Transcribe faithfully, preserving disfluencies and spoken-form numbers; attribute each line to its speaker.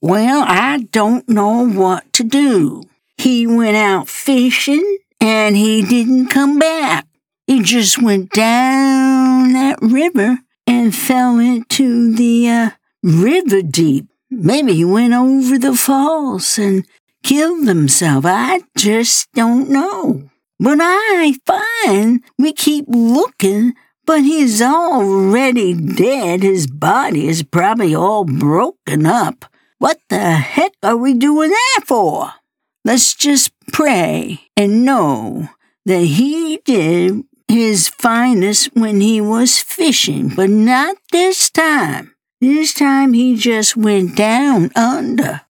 Speaker 1: Well, I don't know what to do. He went out fishing and he didn't come back. He just went down that river and fell into the uh, river deep. Maybe he went over the falls and killed himself. I just don't know. But I find we keep looking, but he's already dead. His body is probably all broken up. What the heck are we doing that for? Let's just pray and know that he did his finest when he was fishing, but not this time. This time he just went down under.